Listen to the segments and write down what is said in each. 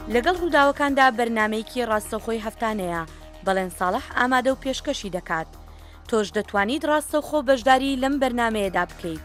لەگەڵ ڕووداوەکاندا بەرنامەیەکی ڕاستەوخۆی هەفتانەیە بەڵێن ساڵح ئامادە و پێشکەشی دەکات. تۆش دەتوانیت ڕاستەوخۆ بەشداری لەم بەرنامەیەدا بکەیت.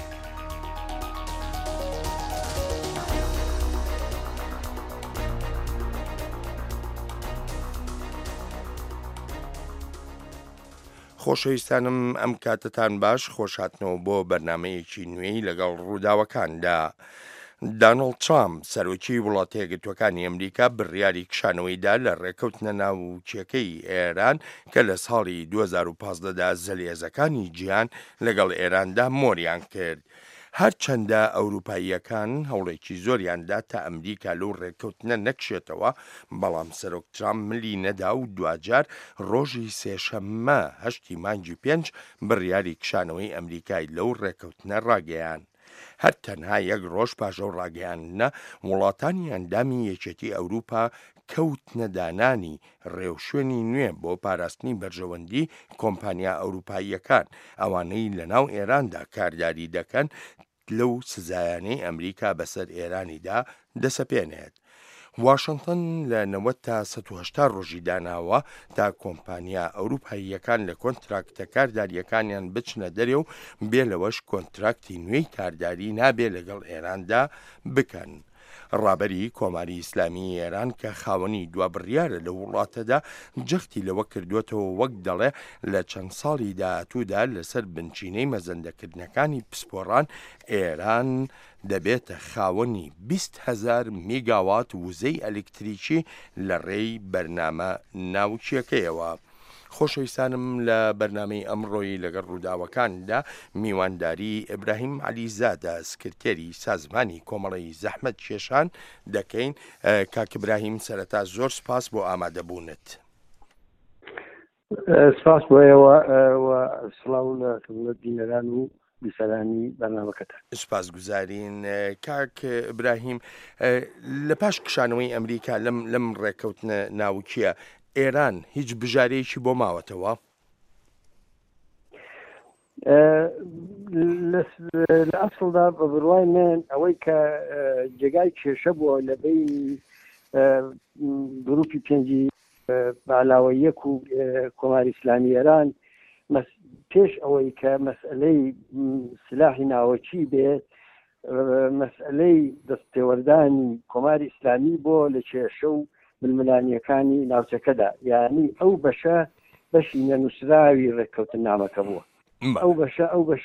خۆشەویستانم ئەم کاتتان باش خۆشهاتنەوە بۆ بەرنمەیەکی نوێی لەگەڵ ڕووداوەکاندا. دانڵد ترامپ سەرۆکی وڵاتە یەکگرتووەکانی ئەمریکا بڕیاری کشانەوەیدا لە ڕێکەوتنە ناوچیەکەی ئێران کە لە ساڵی 2015دا زەلیێزەکانی جیهان لەگەڵ ئێراندا مۆریان کرد. هەرچەندە ئەوروپاییەکان هەوڵێکی زۆریاندا تا ئەمریکا لەو ڕێکەوتنە نەکشێتەوە، بەڵام سەرۆک ترامپ ملی نەدا و دوجار ڕۆژی سێشەممە 8 مانگی 5 بڕیاری کشانەوەی ئەمریکای لەو ڕێکەوتنە ڕاگەیان. هەر تەنها یەک ڕۆژ پاشەو ڕاگەیاندنە وڵاتانی ئەندامی یەکێتی ئەوروپا کەوتنە دانانی ڕێوشوێنی نوێ بۆ پاراستنی بەرژەوەندی کۆمپانیا ئەوروپاییەکان ئەوانەی لەناو ئێراندا کارداری دەکەن لەو سزایانەی ئەمریکا بەسەر ئێرانیدا دەسەپێنێت. واشنگتن لە 90 تا 180 ڕۆژی داناوە تا کۆمپانیا ئەوروپاییەکان لە کۆنتراکتە کارداریەکانیان بچنە دەرێ و بێ لەوەش کۆنتراکتی نوێی کارداری نابێ لەگەڵ ئێراندا بکەن. ڕابەری کۆماری ئیسلامی ئێران کە خاوەنی دوابڕیارە لە وڵاتەدا جەختی لەوە کردوێتەوە وەک دەڵێ لە چەند ساڵی داهاتوودا لەسەر بنچینەی مەزەندەکردنەکانی پسپۆڕان ئێران دەبێتە خاوەنی 20,000 میگاوات وزەی ئەلکتریکی لە ڕێی بەرنامە ناوچیەکەیەوە. خۆشەویستانم لە بەرنامەی ئەمڕۆیی لەگەڵ ڕووداوەکاندا میوانداری ئیبراهیم عەلیزادە سکرتێری سازمانی کۆمەڵی زەحمەت کێشان دەکەین. کاک ئیبراهیم سەرەتا زۆر سپاس بۆ ئامادەبوونت. سپاس بۆیەوە سڵاو لە بینەران و بیسەرانی بەرنامەکەتە. سپاسگوزارین. کاک ئیبراهیم، لە پاش کشانەوەی ئەمریکا لەم ڕێکەوتنە ناوچیە ئێران هیچ بژارەیەکی بۆ ماوەتەوە؟ لە ئەسڵدا بە بڕوای من ئەوەی کە جێگای کێشە بووە لە بین گروپی پێنجی بالاوە یەک و کۆماری ئیسلامی ئێران پێش ئەوەی کە مەسئلەی سلاحی ناوەچی بێت، مەسئلەی دەستێوەردانی کۆماری ئیسلامی بۆ لە کێشە و ململانیەکانی ناوچەکەدا، یعنی ئەو بەشە بەشی نەنووسراوی ڕێککەوتن نامەکە بووە. ئەو بەشە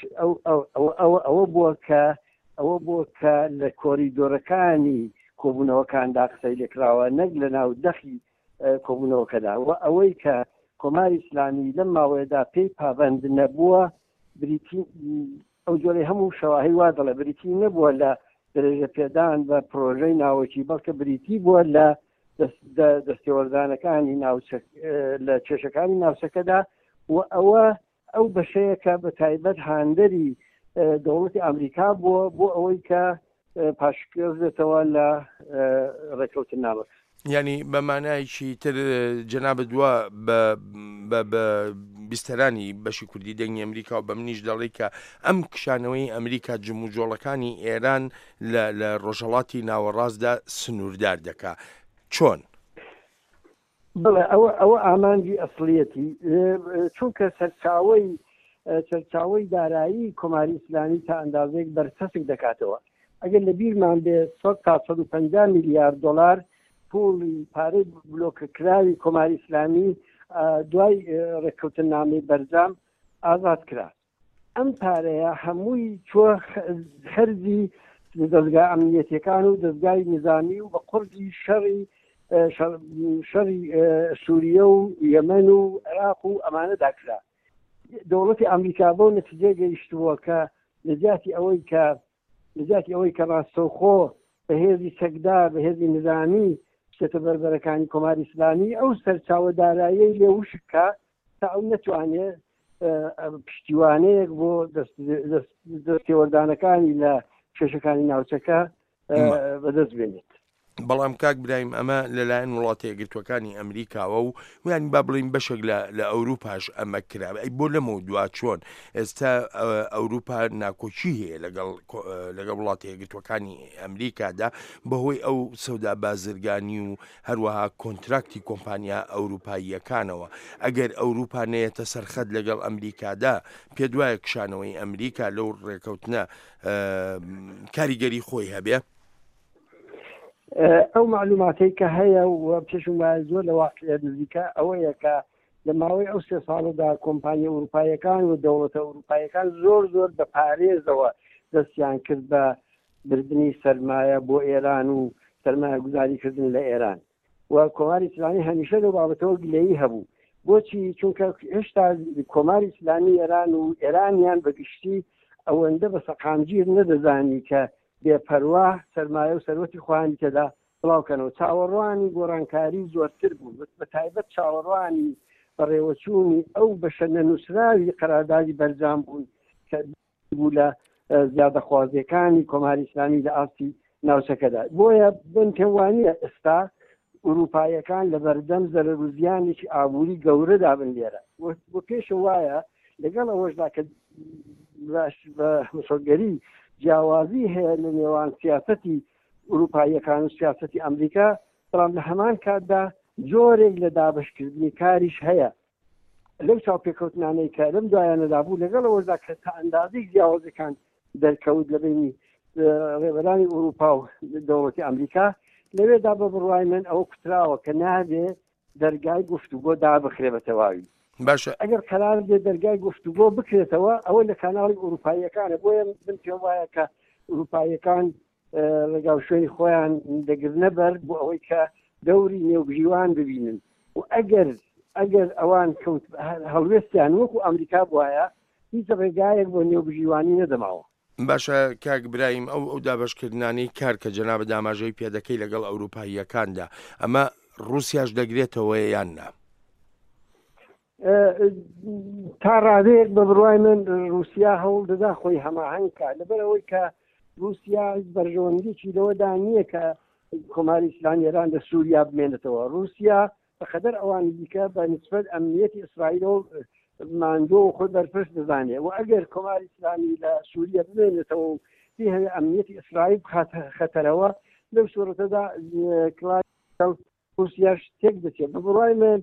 ئەوە بووە کە لە کۆریدۆرەکانی کۆبوونەوەکاندا قسەی لێکراوە، نەک لە ناو دەخی کۆبوونەوەکەدا. ئەوەی کە کۆماری ئیسلامی لەم ماوەیەدا پێی پابەند نەبووە، بریتی ئەو جۆرەی هەموو شەواهی وا دەڵێ بریتی نەبووە لە درێژە پێدان بە پرۆژەی ناوەکی، بەڵکە بریتی بووە لە دەستێوەردانەکانی لە کێشەکانی ناوچەکەدا. و ئەو بەشەیەکە بە تایبەت هاندەری دەوڵەتی ئەمریکا بووە بۆ ئەوەی کە پاشکێزێتەوە لە ڕێکەوتن نامەکە. یعنی بەمانایکی تر جەنابەت دووە بە بیستەرانی بەشی کوردی دەنگی ئەمریکا و بە منیش دەڵێ کە ئەم کشانەوەی ئەمریکا جموجۆڵەکانی ئێران لە ڕۆژهەڵاتی ناوەڕاستدا سنووردار دەکا. چۆن؟ بڵێ ئەوە ئامانجی ئەسڵیەتی، چونکە سەرچاوەی دارایی کۆماری ئیسلامی تا ئەندازەیەک بەرچەسک دەکاتەوە. ئەگەر لە بیرمان بێ 150 میلیارد دلار پوڵی پارەی بلۆکەکراوی کۆماری ئیسلامی دوای ڕێککەوتن نامەی بەرجام ئازاد کرا. ئەم پارەیە هەمووی چوە خەرجی دەستگای ئەمنیەتیەکان و دەستگای نظامی و بە قورسی شەڕی سووریە و یەمەن و عێراق و ئەمانە داکرا. دەوڵەتی ئەمریکا بۆ نەتیجە گەیشتووە کە لەجاتی ئەوەی کە ڕاستەوخۆ بەهێزی سەگدار بەهێزی نظامی بچێتە بەربەرەکانی کۆماری ئیسلامی، ئەو سەرچاوە داراییەی لێ وشکە تا ئەو نەتوانێت پشتیوانەیەک بۆ دەستێوەردانەکانی لە کێشەکانی ناوچەکە بەدەست بێنێت. بەڵام کاک برایم ئەمە لەلایەن وڵاتە یەکگرتووەکانی ئەمریکاوە و ویانی با بڵین بەشێک لە ئەوروپاش ئەمە کرا ئەی بۆ لەمە دوا چۆن ئێستا ئەوروپا ناکۆچی هەیە لەگەڵ وڵاتە یەکگرتووەکانی ئەمریکادا بەهۆی ئەو سەودا بازرگانی و هەروەها کۆنتراکتی کۆمپانیا ئەوروپاییەکانەوە ئەگەر ئەوروپا نەیەتە سەرخەت لەگەڵ ئەمریکادا پێ دوایە کشانەوەی ئەمریکا لەو ڕێکەوتنە کاریگەری خۆی هەبێ. ئەو معلوماتی کە هەیە و پێشم وایە زۆر لە واقعیت نزیکە ئەوەیە کە لە ماوەی ئەو 3 ساڵدا کۆمپانیا ئەوروپایەکان و دەوڵەتە ئەوروپایەکان زۆر بە پارێزەوە دەستیان کرد بە بردننی سەرمایە بۆ ئێران و سەرمایە گوزاریکردن لە ئێران و کۆماری ئیسلامی هەمیشە لەو بابەتەوە گلەیی هەبوو. بۆچی؟ چونکە هێشتا کۆماری ئیسلامی ئێران و ئێرانیان بەگشتی ئەوەندە بە سەقامگیر نەدەزانی کە بێپەروا سەرمایە و سەرەتی خۆیان تێدا بڵاوکەنەوە. چاوەڕوانی گۆڕانکاری زۆرتر بوو، بە تایبەت چاوەڕوانی بەڕێوەچوونی ئەو بەشە نەنووسراوی قەراردادی بەرجام بوون کە بوو لە زیادەخوازیەکانی کۆماری ئیسلامی لە ئاستی ناوچەکەدا. بۆیە بن پێم وانییە ئێستا ئوروپایەکان لە بەردەم زەرەر و زیانێکی ئابووری گەورەدا بن لێرە. بۆ پێشم وایە لەگەڵ ئەوەشدا کە بە مسۆگەری جیاوازی هەیە لە نێوان سیاسەتی ئوروپاییەکان و سیاسەتی ئەمریکا، بەڵام لە هەمان کاتدا جۆرێک لە دابشکردنی کاریش هەیە لەو چاوپێکەوتنانەی کە لەم دوایانەدا بوو لەگەڵ ئەوەشدا کە تا ئەندازەی جیاوازەکان دەرکەوت لە بینی ڕێبەرانی ئوروپا و دەوڵەتی ئەمریکا، لەوێدا بە بڕوای من ئەوە کوتراوە کە نابێ دەرگای گفتوگۆ دابخرێ بە تەواوی. باشە ئەگەر قەرار بێ دەرگای گفتوگۆ بکرێتەوە ئەوە لە کاناڵی ئوروپاییەکانە. بۆیە من پێم وایە کە ئوروپاییەکان لەگەڵ شوێنی خۆیان دەگرنە بەر بۆ ئەوەی کە دەوری نێوبژیوان ببینن و ئەگەر ئەوان کەوت هەڵوێستیان وەکو ئەمریکا بواە هیچ ڕێگایەک بۆ نێوبژیوانی نەدەماوە. باشە کاک برایم ئەو دابشکردنانی کار کە جەنابە داماژەی پێدەکەی لەگەڵ ئەوروپاییەکاندا ئەمە رووسیاش دەگرێتەوە یان نا؟ تا ڕادەیەک بە بڕوای من رووسیا هەوڵ دەدا خۆی هەماهەنگکە لەبەرەوەی کە رووسیا بەرژەوەندیی لەوەدا نییە کە کۆماری ئیسلامی ئێران لە سووریا بمێنێتەوە. رووسیا بەخەدەر ئەوان دیکە بە نسبەت ئەمنیەتی ئیسرائیل و ماندۆ و خۆی بەرپرس دەزانێت و ئەگەر کۆماری ئیسلامی لە سووریا بمێنێتەوە و پێ هەیە ئەمنیەتی ئیسرائیل بخاتە خەتەرەوە لەو سوورەتەدا رووسیاش تێک دەچێت. بە بڕوای من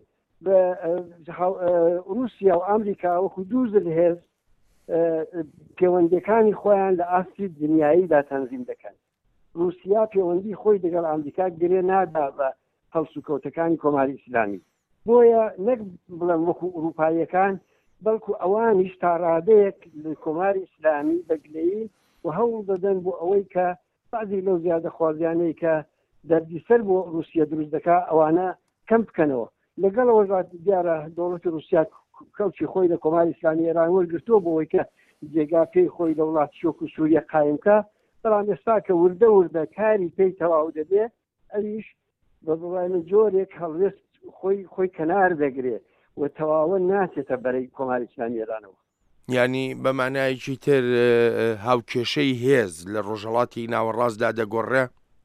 رووسیا و ئەمریکا وەکو دوو هێز پەیوەندیەکانی خۆیان لە ئاستی دنیاییدا تەنزیم دەکەن. رووسیا پەیوەندی خۆی لەگەڵ ئەمریکا گرێ نادا بە هەڵسوکەوتەکانی کۆماری ئیسلامی. بۆیە نەک بڵێم وەکو ئوروپاییەکان بەڵکو ئەوانیش تا ڕادەیەک لە کۆماری ئیسلامی بەگلەیی و هەوڵ دەدەن بۆ ئەوەی کە بعضی لەو زیادە خوازیانەی کە دەردیسەر بۆ رووسیا دروست دەکا ئەوانە کەم بکەنەوە. لەگەڵ ئەوە دیارە دەوڵەتی رووسیا کەوچی خۆی لە کۆماری ئیسلامی ئێران وەرگرتووە بۆ ئەوەی کە جێگا پێی خۆی لە وڵاتی شۆک و سووریا قایمکە، بەڵام ئێستا کە وردە کاری پێی تەواو دەبێ ئەویش بە بڕوای من جۆرێک هەڵوێست خۆی کەنار دەگرێت و تەواوە ناچێتە بەرەی کۆماری ئیسلامی ئێرانەوە. ینی بە مانایەکی تر هاوکێشەی هێز لە ڕۆژهەڵاتی ناوەڕاستدا دەگۆڕێ؟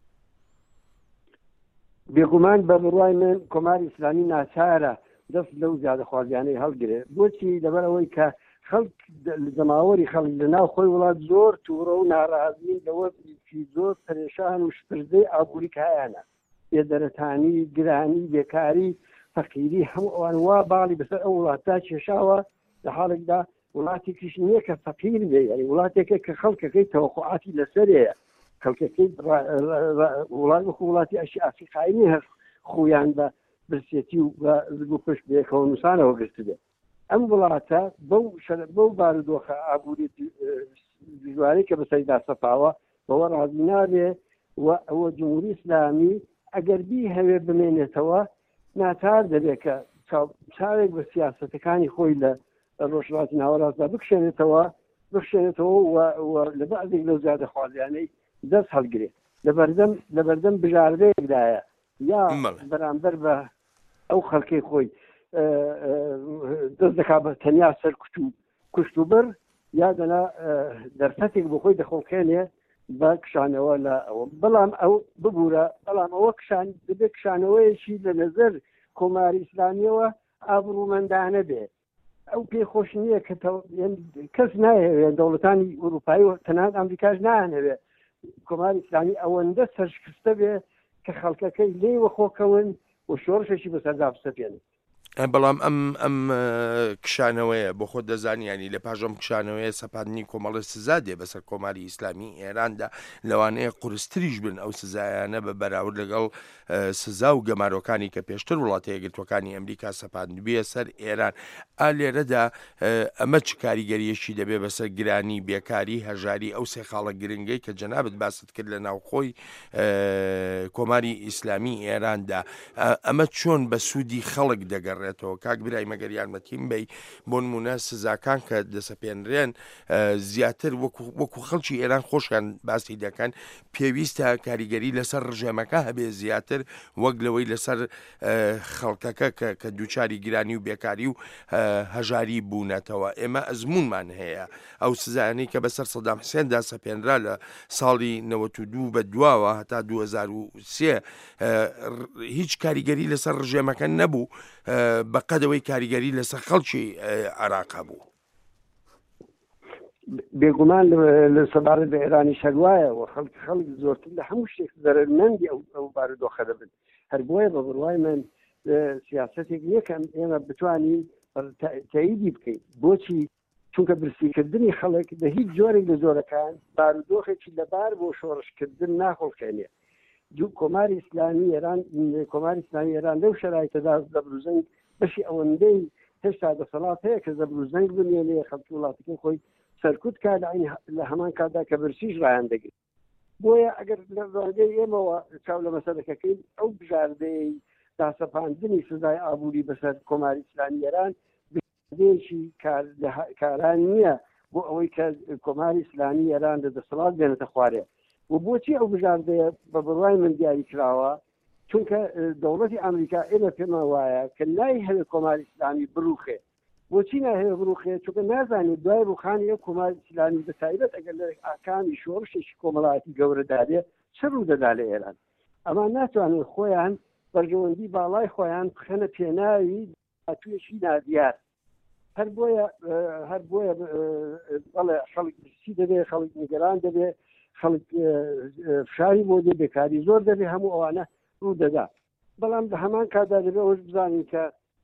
بێگومان بە بڕوای من کۆماری ئیسلامی ناچارە دەست لەو زیادەخوازیانەی هەڵگرێ. بۆچی؟ لەبەرەوەی کە خەڵک زەماوەری خەڵک لە ناو خۆی وڵات زۆر تووڕە و ناڕازین لەوەی زۆر پەرێشان و شپردەی ئابووری کایانە، بێدەرەتانی، گرانی، بێکاری، فەقیری، هەموو ئەوان وا باڵی بەسەر ئەو وڵاتە کێشاوە لە حاڵێکدا وڵاتێکیش نییە کە فەقیر بێ، یعنی وڵاتێکە کە خەڵکەکەی تەوەقعاتی لەسەرەیە، خەڵکەکەی وڵات وەکو وڵاتی ئەشی ئافریقایی هەر خۆیان بە برسێتی و بە زگو پشت بێکەوە نووسانەوە گرت بێ. ئەم وڵاتە بەو بارودۆخە ئابووری دژواری کە بەسەریدا سەپاوە بەوە ڕازی نابێ و ئەوە جمهوری ئیسلامی ئەگەر بی هەوێ بمێنێتەوە ناچار دەبێت کە چاوێک بە سیاسەتەکانی خۆی لە ڕۆژهەڵاتی ناوەڕاستدا بکشێنێتەوە لە بەعزێک لەو زیادە خوازیانەی دەست هەڵگرێت لە بەردەم بژاردەیەکدایە یا بەرامبەر بە ئەو خەڵکەی خۆی دەست دەکا بە تەنیا سەر کوشت و بەر یا دەنا دەرفەتێک بۆ خۆی دەخۆکێنێ بە کشانەوە لە ئەوە بەڵام ئەو ببوورە بەڵام ئەوە کشان ببێ کشانەوەیەکی لە نەزەر کۆماری ئیسلامیەوە ئابرومەندانە بێ ئەو پێخۆش نییە کە کەس نایەوێت دەوڵەتانی ئوروپایی و تەنانەت ئەمریکاش نایانەوێ کۆماری ئیسلامی ئەوەندە سەرشکستە بێ کە خەڵکەکەی لێوە خۆکەون و شۆڕشێکی بەسەردا بسەپێنن. بەڵام ئەم کشانەوەیە بۆ خۆ دەزانیانی لە پاژەم کشانەوەیە سەپاندنی کۆمەڵی سزا دێ بەسەر کۆماری ئیسلامی ئێراندا لەوانەیە قورستریش بن ئەو سزایانە بە بەراورد لەگەڵ سزا و گەمارۆکانی کە پێشتر وڵاتە یەکگرتوەکانی ئەمریکا سەپاندبیە سەر ئێران. لێرەدا ئەمە چ کاریگەریەشی دەبێ بەسەر گرانی بێکاری هەژاری ئەو سێ خاڵە گرنگەی کە جەنابەت باست کرد لە ناوخۆی کۆماری ئیسلامی ئێراندا ئەمە چۆن بە سوودی خەڵک دەگەڕێتەوە؟ کاک برای مەگەر یارمەتیم بی بۆ نمونە سزاکان کە دەسەپێنرێن زیاتر وەکو خەڵکی ئێران خۆشیان باسی دەکەن پێویستە کاریگەری لەسەر ڕژێمەکە هەبێ زیاتر وەک لەوەی لەسەر خەڵکەکە کە دووچاری گرانی و بێکاری و هەژاری بوونەتەوە. ئێمە ئەزمونمان هەیە ئەو سزایانەی کە بەسەر سەدام حوسێندا سەپێنرا لە ساڵی 92 بە دواوە هەتا 2003 هیچ کاریگەری لەسەر ڕژێمەکە نەبوو بەقەدەوەی کاریگەری لەسەر خەڵکی عێراق بوو. بێگومان لە سەبارەت بە ئێرانی شەروایەوە خەڵک زۆرتر لە هەموو شتێک زەرمەندی ئەو بارودۆخە دەبن. هەر بۆیە بە بڕوای من سیاسەتێک یەکەم ئێمە بتوانین تاییدی بکەین. بۆچی؟ چونکە برسیکردنی خەڵک لە هیچ جۆرێک لە جۆرەکان بارودۆخێکی لەبار بۆ شۆڕشکردن ناخۆڵکێنێ. کۆماری ئیسلامی ئێران کۆماری ئیسلامی ئێران لەو شەرایطەدا زەبروزەنگ بەشی ئەوەندەی هێشتا دەسەڵات هەیە کە زەبروزەنگ بمێنێ خەڵکی وڵاتەکەی خۆی سەرکوت کا لە هەمان کاتدا کە برسیش ڕایان دەگرێت. بۆیە ئەگەر لە ڕادەی ئێمەوە چاو لە مەسەلەکەکەین ئەو بژاردەی داسەپاندنی سزای ئابووری بەسەر کۆماری ئیسلامی ئێران بژاردەیەکی کاران نییە بۆ ئەوەی کە کۆماری ئیسلامی ئێران لە دەسەڵات بێنێتە خوارێ. و بۆچی ئەو بژاردەیە بە بڕوای من دیاری کراوە؟ چونکە دەوڵەتی ئەمریکا ئێمە پێمان وایە کە نایهەوێ کۆماری ئیسلامی بڕوخێ. بۆچی ناهەیە بڕوخێ؟ چونکە نازانێت دوای ڕوخانی ئەو کۆماری ئیسلامی بەتایبەت ئەگەر لە ئاکامی شۆڕشێکی کۆمەڵایەتی گەورەدارێ چ ڕوودەدا لە ئێران. ئەمە ناتوانن خۆیان بەرژەوەندی باڵای خۆیان بخەنە پێناوی داهاتوویەکی نادیار. هەر بۆیە بەڵێ خەڵک برسی دەبێ، خەڵک نیگەران دەبێ، خەڵک فشاری بۆ دێ، بێکاری زۆر دەبێ، هەموو ئەوانە ڕوو دەدا. بەڵام لە هەمان کاتدا دەبێ ئەوش بزانین کە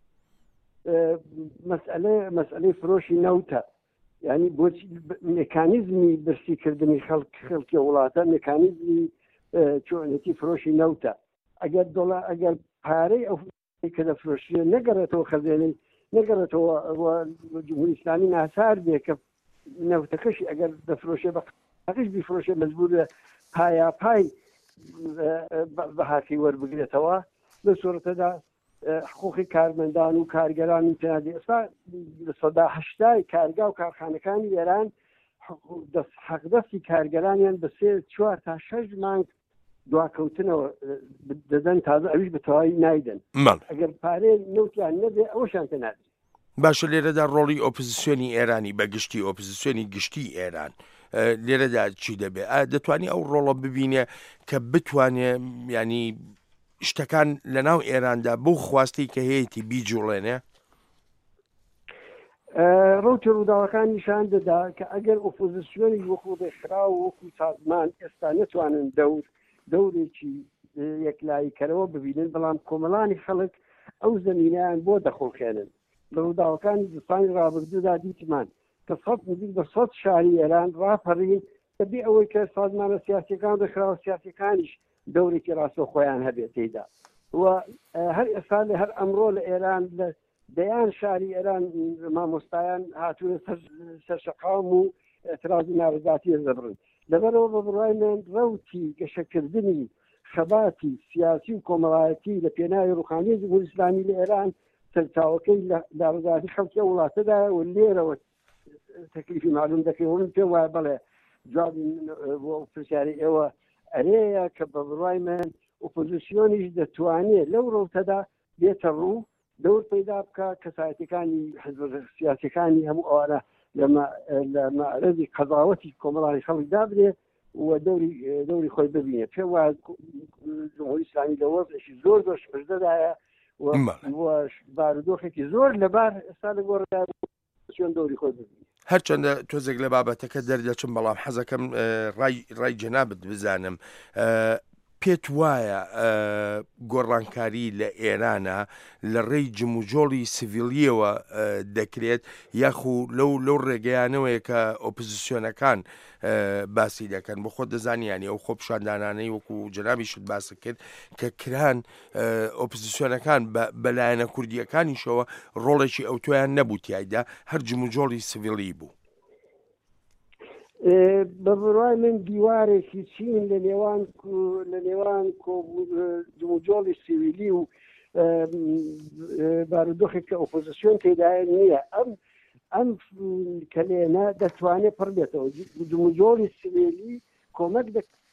مەسئلەی فرۆشی نەوتە، یعنی بۆچی مێکانیزمی برسیکردنی خەڵکی وڵاتە مێکانیزمی چۆنێتی فرۆشی نەوتە. ئەگەر پارەی ئەو کە دەفرۆشیە نەگەڕێتەوە خەزێنەی نەگەڕێتەوە جمهوری ئیسلامی ناسار بێ کە نەوتەکەشی ئەگەر دەفرۆشێ بەقیش بیفرۆشێ مەجبورە پای بەهاتی وەربگرێتەوە. لە سۆرەتەدا حقوقی کارمەندان و کارگەران ئینترنێتی ئێستا لە سەدا 80 کارگا و کارخانەکانی ئێران حەقدەستی کارگەرانیان بە 3-4 تا 6 مانگ دواکەوتنەوە دەدەن، تازە ئەویش بە تەواوی نایدەن. ئەگەر پارەی نەوتیان نەبێ ئەوەشان تەنادێت. باشە، لێرەدا ڕۆڵی ئۆپۆزیسیۆنی ئێرانی بەگشتی ئۆپۆزیسیۆنی گشتی ئێران لێرەدا چی دەبێت؟ دەتوانێت ئەو ڕۆڵە ببینێ کە بتوانێت ینی شتەکان لە ناو ئێراندا بۆ خواستی کە هەیەی بیجوڵێنێ؟ ڕوتی ڕووداوەکان نیشان دەدا کە ئەگەر ئۆپۆزیسیۆنی وەکو ڕێکخرا و وەکو سازمان ئێستا نەتوانن دەورێکی یەکلاییکەرەوە ببینن، بەڵام کۆمەڵانی خەڵک ئەو زەمینیان بۆ دەخۆڵکێنن. لە ڕووداوەکانی زستانی ڕابردوودا دیتمان کە نزیک بە 100 شاری ئێران ڕاپەڕین بەبێ ئەوەی کە سازمانە سیاسیەکان ڕێکخراوە سیاسیەکانیش دەورێکی ڕاستە خۆیان هەبێت تێیدا. و هەر ئێستا لە هەر ئەمڕۆ لە ئێران لە دەیان شاری ئێران مامۆستایان هاتوونە سەر شەقام و ئێترازی ناڕزاتی دەبڕن. لەبەرەوە بە بڕای من ڕەوتی گەشەکردنی خەباتی سیاسی و کۆمەڵایەتی لە پێناوی ڕوخانی جمهوری ئیسلامی لە ئێران سەرچاوەکەی ناڕزاتی خەڵکی وڵاتەدا و لێرەوە تەکلیفی معلوم دەکەون. پێم وایە بەڵێ جوابی بۆ پرسیاری ئێوە ئەرەیە کە بە بڕای من ئۆپۆزیسیۆنیش دەتوانێت لەو ڕۆتەدا بێتە ڕوو دەور پەیدا بکە کەسایەتەکانی سیاسیەکانی هەموو ئەوانە لە مەعرەزی قەزاوەتی کۆمەڵانی خەڵک دابرێت و دەوری خۆی ببینێت پێم وایە جمهوری ئیسلامی لە وەزعێکی زۆر پشدەدایە و بارودۆخێکی زۆر لەبار ئێستا لە گۆڕ چۆن دەوری خۆی ببینێت. هەرچەندە تۆزێک لە بابەتەکە دەردەچم بەڵام حەزەکەم ڕای جەنابت بزانم پێت وایە گۆڕانکاری لە ئێرانە لە ڕێی جموجۆڵی سڤیلیەوە دەکرێت یاخو لەو ڕێگەیانەوەیە کە ئۆپۆزیسیۆنەکان باسی دەکەن بۆ خۆ دەزانیانی ئەو خۆپشاندانانەی وەکو جەنابیشت باس کرد کە کران ئۆپۆزیسیۆنەکان بەلایەنە کوردیەکانیشەوە ڕۆڵێکی ئەو تۆیان نەبوو تایدا هەر جموجۆڵی سڤیلی بوو. بە بڕای من دیوارێکی چین لە نێوان جموجۆڵی سیویلی و بارودۆخێک کە ئۆپۆزیسیۆن تێدایە نییە ئەم کەلێنە دەتوانێت پڕ بێتەوە. جموجۆڵی سیویلی کۆمەک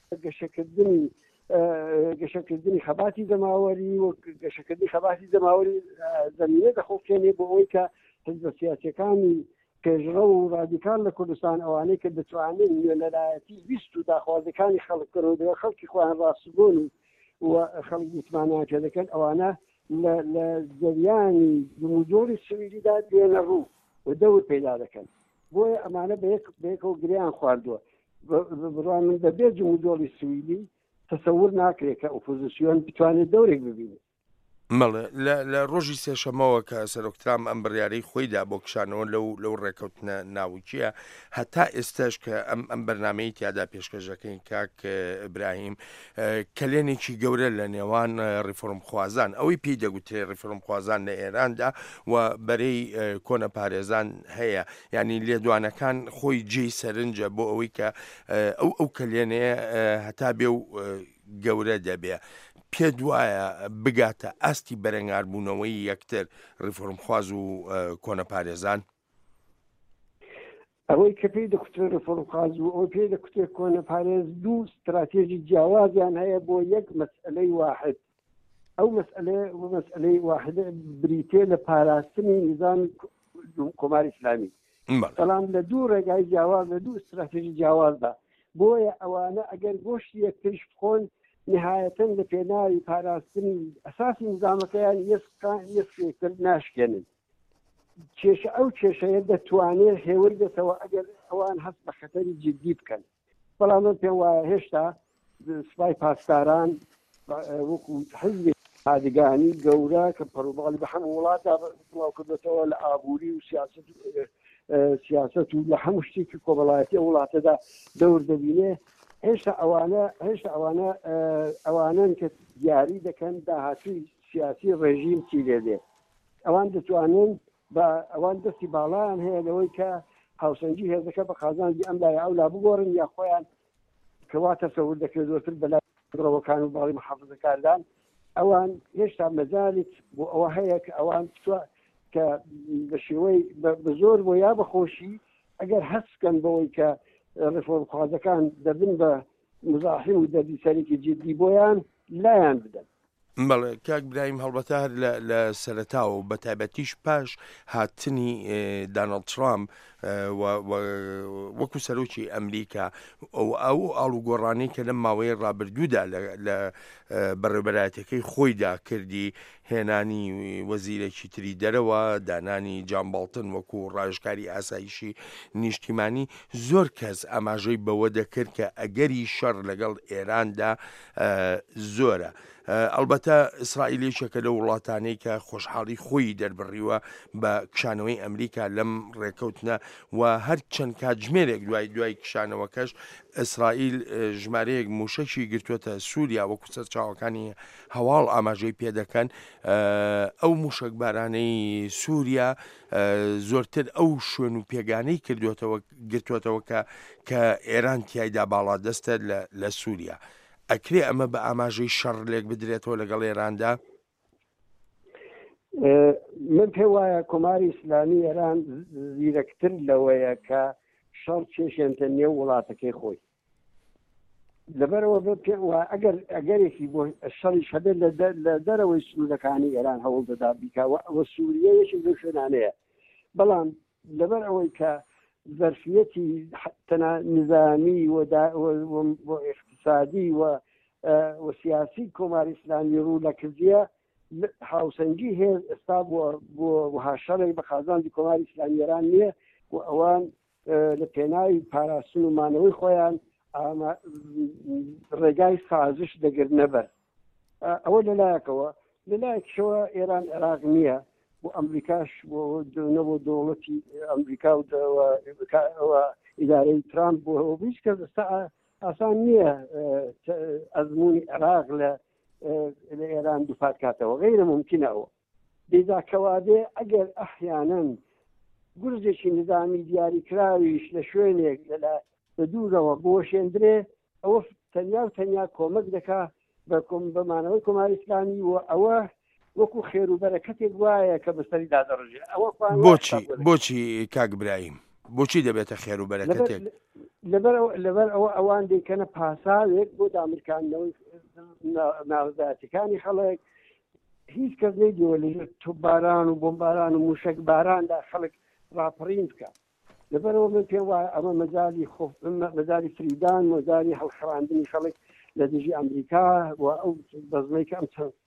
گەشەکردنی خەباتی دەماوەری و گەشەکردنی خەباتی دەماوەری زەمینە دەخۆکێنێ بۆ ئەوەی کە حزبە سیاسیەکانی پێشڕە و ڕادیکال لە کوردستان ئەوانەی کە دەتوانن نوێنەرایەتی ویست و داخوازەکانی خەڵکردەوە خەڵکی خۆیان ڕاستبوون و خەڵک گوتمانیان پێ دەکەن ئەوانە لە زەریانی جموجۆڵی سویلیدا دێنە ڕوو و دەور پەیدا دەکەن. بۆیە ئەمانە بەیەکەوە گریان خواردووە. بڕوان من دەبێت جموجۆڵی سویلی تەسەور ناکرێت کە ئۆپۆزیسیۆن بتوانێت دەورێک ببینێت. مەڵێ لە ڕۆژی سێشەمەوە کە سەرۆکترام ئەم بڕیارەی خۆیدا بۆ کشانەوە لەو ڕێکەوتنە ناوچیە هەتا ئێستاش کە ئەم بەرنامەی تیادا پێشکەشەکەین کاک ئیبراهیم کەلێنێکی گەورە لە نێوان ڕیفۆرمخوازان ئەوەی پێی دەگوترێت ڕیفۆرمخوازان لە ئێراندا و بەرەی کۆنە پارێزان هەیە یعنی لێدوانەکان خۆی جێی سەرنجە بۆ ئەوەی کە ئەو کەلێنەیە هەتا بێ و گەورە دەبێ. پێ دوایە بگاتە ئاستی بەرەنگاربوونەوەی یەکتر ڕیفۆرمخواز و کۆنە پارێزان ئەوەی کە پێی دەکوترێت ڕیفۆرمخواز و ئەوەی پێی دەکوترێت کۆنە پارێز دوو استراتێژی جیاوازیان هەیە بۆ یەک مەسئلەی واحد. ئەو مەسئلەی واحدە بریتێ لە پاراستنی نظامی کۆماری ئیسلامی بەڵام لە دوو ڕێگای جیاواز لە دوو استراتێژی جیاوازدا بۆیە ئەوانە ئەگەر گۆشتی یەکتریش بخۆن نهایەتەن لە پێناوی پاراستنی ئەساسی نظامەکەیان یەکتر ناشکێنن. ئەو کێشەیە دەتوانێت هێور بێتەوە ئەگەر ئەوان هەست بە خەتەری جدی بکەن. بەڵام من پێم وایە هێشتا سوپای پاسداران وەکو حزبی پادگانی گەورە کە پەروباڵی بە هەموو وڵاتدا بڵاو کردێتەوە لە ئابووری و سیاسەت و لە هەموو شتێکی کۆمەڵایەتی وڵاتەدا دەور دەبینێ هێشتا ئەوانن کە دیاری دەکەن داهاتووی سیاسی ڕێژیم چی لێدێ ئەوان دەتوانن بە ئەوان دەستی باڵیان هەیە لەوەی کە هاوسەنگی هێزەکە بە خازانجی ئەم لای ئەولا بگۆڕن یا خۆیان کەوا تەسەور دەکرێت زۆرتر بەلای درەوەکان و باڵی محافزەکاردان ئەوان هێشتا مەجالیت بۆ ئەوە هەیە کە ئەوان کە بە شێوەی بە زۆر بۆ یا بەخۆشی ئەگەر هەستکەن بەوەی کە ڕیفۆرمخوازەکان دەبن بە مزاحم و دەبی سەرێکی جدی بۆیان لایان بدەن. بەڵێ کاک برایم هەڵبەتە هەر لە سەرەتاوە و بە تایبەتیش پاش هاتنی دانەڵد ترامپ وەکو سەرۆکی ئەمریکا ئەو ئاڵوگۆڕانەی کە لەم ماوەیە ڕابردوودا لە بەڕێبەرایەتەکەی خۆیدا کردی هێنانی وەزیرێکی تری دەرەوە دانانی جان باڵتن وەکو ڕاژکاری ئاسایشی نیشتیمانی زۆر کەس ئاماژەی بەوە دەکرد کە ئەگەری شەڕ لەگەڵ ئێراندا زۆرە. ئەلبەتە ئیسرائیلێکێکە لە وڵاتانەی کە خۆشحاڵی خۆی دەربڕیوە بە کشانەوەی ئەمریکا لەم ڕێکەوتنە و هەر چەند کاتژمێرێک دوای کشانەوەکەش ئیسرائیل ژمارەیەک موشەکی گرتووەتە سووریا وەکو سەرچاوەکانی هەواڵ ئاماژەی پێ دەکەن ئەو موشک بارانەی سووریا زۆرتر ئەو شوێن و پێگانەی گرتووەتەوە کە ئێران تیایدا باڵا دەستە لە سووریا. ئەکرێ ئەمە بە ئاماژەی شەڕ لێک بدرێتەوە لەگەڵ ئێراندا؟ من پێ وایە کۆماری ئیسلامی ئێران زیرەکتر لەوەیە کە شەڕ چێشێنتە نێو وڵاتەکەی خۆی لەبەرەوە پێم وایە ئەگەرێکی بۆ شەڕی شەبێت لە دەرەوەی سنوورەکانی ئێران هەوڵ دەدا بیکەوە ئەوە سووریە یەکی لەو شوێنانەیە بەڵام لەبەر ئەوەی کە ظرفيتي حتى نظامي واقتصادي وسياسي كومار إسلامي رولا كزيا هاوسنجي هي استاب وهاشري بخازان دي كومار إسلامي رانية وأوان لبناي باراسون مانوي خويان أما رجاي سازش دقر نبر أول للاك شو إيران عراق نية وأمريكاش ونبو دولتي أمريكا وإدارة ترامب وبيش كذا أصلا نية أزمون عراق لإيران دفات كاته وغير ممكنة بذا كوادي أجل أحيانا گورجێکی نظامی دیاری کراویش لە شوێنێک لە دوورەوە بۆشێندرێ ئەوە تەنیا کۆمەک دەکا بەمانەوەی کۆماری ئیسلامی و ئەوە وەکو خێر و بەرەکەتێک وایە کە بەسەری دادەڕژێ ئەوە بۆچی کاک برایم بۆچی دەبێتە خێر و بەرەکەتێک لەبەر ئەوە ئەوان دەیکەنە پاساوێک بۆ دامرکاندنەوەی ناوزاتەکانی خەڵک هیچ کەس نەیدیوە لەژێر توپباران و بۆمباران و موشک باراندا خەڵک راپڕین بکە لەبەرەوە من پێم وایە ئەمە مەجای فریدان مەجای هەڵخڕاندنی خەڵک لە دژی ئەمریکا و ئەو بەزمەی کە ئەم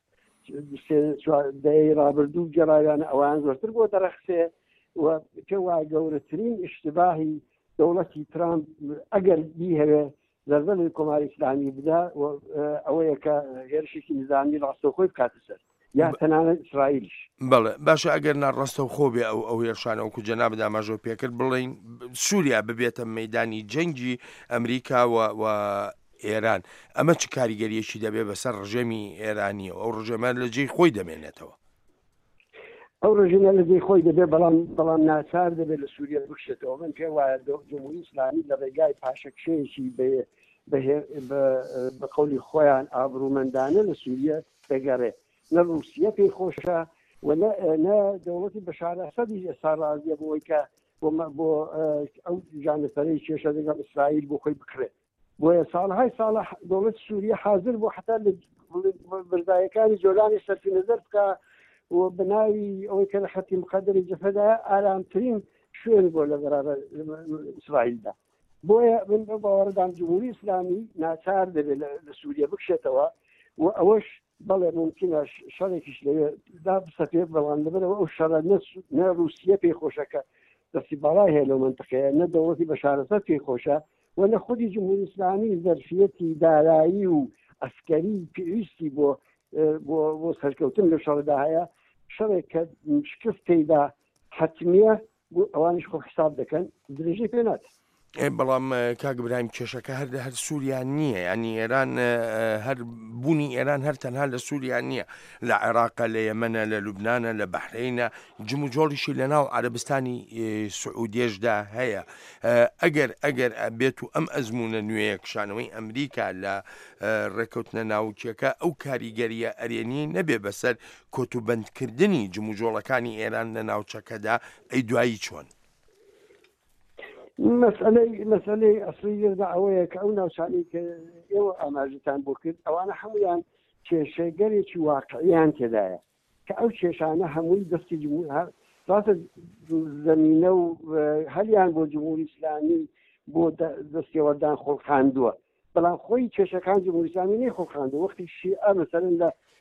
دەی رابردوو گەڕاویانە ئەوان زۆرتر بۆ دەرەخسێ و پێ وایە گەورەترین ئیشتباهی دەوڵەتی ترامپ ئەگەر بیهەوێ زەربە لە کۆماری ئیسلامی بدا ئەوەیە کە هێرشێکی نظامی ڕاستەوخۆی بکاتە سەر یا تەنانەت ئیسرائیلیش بەڵێ باشە ئەگەر ناڕاستە و خۆبێ ئەو هێرشانە وەکو جەناب داماژۆ پێکرد بڵین سووریا ببێتە مەیدانی جەنگی ئەمریکا و ئێران ئەمە چ کاریگەریەکی دەبێت بەسەر ڕژێمی ئێرانیەوە ئەو ڕژێمە لە جێی خۆی دەمێنێتەوە ئەو ڕژێمە لە جێی خۆی دەبێت بەڵام ناچار دەبێت لە سووریا بکشێتەوە من پێ وایە جمهوری ئیسلامی لە ڕێگای پاشەکشەیەکی بە قەولی خۆیان ئابرومەندانە لە سووریا دەگەڕێت نە رووسیا پێی خۆشە و نە دەوڵەتی بەشار ئەسەدیش ئێستا ڕازیە بۆی کە بۆ ئەو جانەسەرەی کێشە لەگەڵ ئیسرائیل بۆ خۆی بکرێت بۆیە ساڵهای ساڵە دەوڵەت سووریا حاضر بۆ حتا لە بەردایەکانی جۆلانی سەرفی نەزەر بکە و بەناوی ئەوەی کە لە خەتی مقەدەری جەفەدایە ئارامترین شوێن بۆ لە بەرابەر ئیسرائیلدا بۆیە من بە باوەڕدام جمهوری ئیسلامی ناچار دەبێت لە سووریا بکشێتەوە و ئەوەش بەڵێ ممکنە شەڕێکیش لەوێ دا بسەپێت بەڵام لەبەرەوە ئەو شەڕە نە رووسیا پێی خۆشەکە دەستی باڵای هەیە لەو منتقەیە نە دەوڵەتی بەشارەسەر پێی خۆشە و لە خودی جمهوری ئیسلامی ظەرفیەتی دارایی و ئەسکەری پێویستی بۆ سەرکەوتن لە شەڕدا هەیە شەڕێک کە شکست تێیدا حتمیە ئەوانش خۆ حساب دەکەن درێژەی پێ ناتێت بەڵام کاک برایم کێشەکە هەر سووریان نییە ینی ئێران هەر بوونی ئێران هەر تەنها لە سووریان نییە لە عێراقە لە یەمەنە لە لوبنانە لە بەحرینە جم و جۆڵیشی لەناو عەرەبستانی سعودێشدا هەیە ئەگەر بێت و ئەم ئەزمونە نوێیە کشانەوەی ئەمریکا لە ڕێکەوتنە ناوچیەکە ئەو کاریگەریە ئەرێنی نەبێ بەسەر کۆتوبەندکردنی جم و جۆڵەکانی ئێران لە ناوچەکەدا ئەی دوایی چۆن مەسئلەی ئەسڵیدا ئەوەیە کە ئەو ناوچانی کە ئێوە ئاماژتان بۆ کرد ئەوانە هەمویان کێشەگەرێکی واقعیان تێدایە کە ئەو کێشانە هەمووی دەستی ڕاستە زەمینە و هەلیان بۆ جمهوری ئیسلامی بۆ دەستێوەردان خۆڵخاندووە بەڵام خۆی کێشەکان جمهوری ئیسلامی نەی خۆڵخاندووە وەختی شیعە مەسەرەن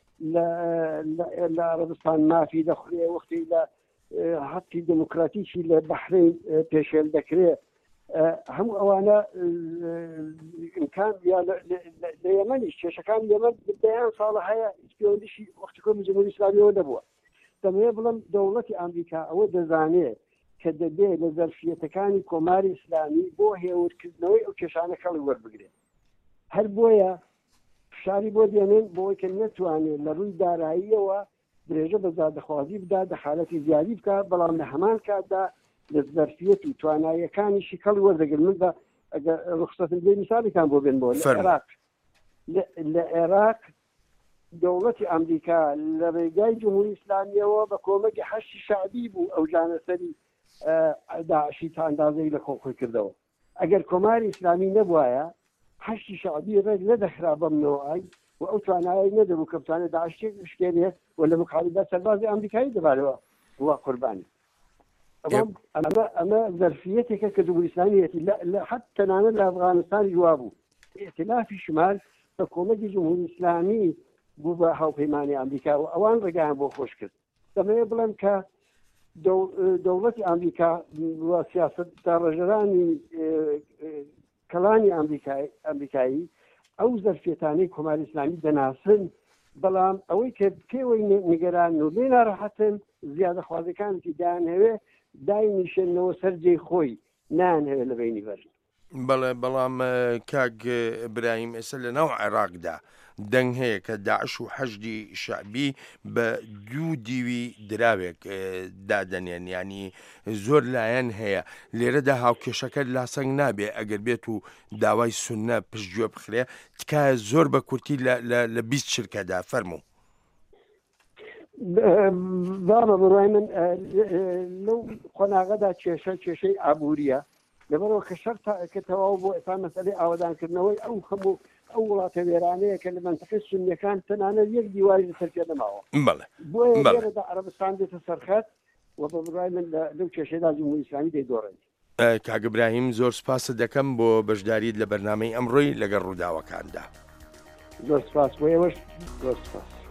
لە عەرەبستان مافی دەخورێ وەختی لە حتی دموکراتیشی لە بەحرین پێشێل دەکرێت هەموو ئەوانە ئیمکان لە یەمەنیش کێشەکان یەمەن دەیان ساڵە هەیە پەیوەندیشی وەختی کۆمی جمهوری ئیسلامیەوە دەبووە دەمەوێ بڵم دەوڵەتی ئەمریکا ئەوە دەزانێت کە دەبێت لە زەرفیەتەکانی کۆماری ئیسلامی بۆ هێورکردنەوەی ئەو کێشانە خەڵی وەربگرێت هەر بۆیە فشاری بۆ دێنن بۆی کە نەتوانێت لە ڕووی داراییەوە درێژە بە زادەخوازی بدا دە حالەتی زیادی بکە بەڵام لە هەمان کاتدا لە زەرفیەت و تواناییەکانیشی کەڵی وەردەگرن من بە ئەگە ڕخسەتم بێ میساڵێکان بۆ بێن بۆ لە عێراق دەوڵەتی ئەمریکا لە ڕێگای جمهوری ئیسلامیەوە بە کۆمەکی حەشتی شعبی بوو ئەو جانەسەری داعشی تا ئەندازەی لە خۆی کردەوە ئەگەر کۆماری ئیسلامی نەبوایە حەشتی شعبی ڕێک نەدەخرا بەمنەوەی و ئەو توانایی نەدەبوو کە بتوانێت داعشێک بشکێنێت و لە مقابلدا سەربازی ئەمریکایی دەبارەوە وە قوربانی ئەمە زەرفیەتێکە کە جمهوری ئیسلامیەتی حتی تەنانەت لە ئەفغانستان جواب بوو ئێتلافی شمال بە کۆمەکی جمهوری ئیسلامی بوو بە هاوپەیمانی ئەمریکا و ئەوان ڕێگایان بۆ خۆش کرد دەمەوێت بڵێم کە دەوڵەتی ئەمریکا سیاسەتدا ڕێژەرانی کەڵانی ئەمریکایی ئەو زەرفێتانەی کۆماری ئیسلامی دەناسن بەڵام ئەوەی کە پێوەی نیگەران و لێ ناڕەحەتن زیادە خوازەکانتی دایانهەوێ داینیشێنەوە سەرجەی خۆی نانهەوێت لە بینی بەرن بەڵام کاک برایم ئێستا لە ناو عێراقدا دەنگ هەیە کە داعش و حەشدی شعبی بە دوو دیوی دراوێک دادەنێن ینی زۆر لایەن هەیە لێرەدا هاوکێشەکە لاسەنگ نابێ ئەگەر بێت و داوای سونە پشتگوێ بخرێ تکایە زۆر بە کورتی لە 20 شرکەدا فەرموو بابە بڕای من لەو قۆناغەدا کێشەی ئابووریە لەبەرەوە کە شەر کە تەواو بۆ ئێستا مەسەلەی ئاوادانکردنەوەی ئەو وڵاتە وێرانەیە کە لە منتەقەی سونیەکان تەنانەت یەک دیواری لەسەر پێ نەماوە بۆیە لێرەدا عەرەبستان دێتە سەرخەت و بە بڕای من لەو کێشەیەدا جمهوری ئیسلامی دەیدۆڕێت کاک ئیبراهیم زۆر سپاست دەکەم بۆ بەشداریت لە بەرنامەی ئەمڕۆی لەگەڵ ڕووداوەکاندا زۆر سپاس بۆ ئێوەش زۆر سپاس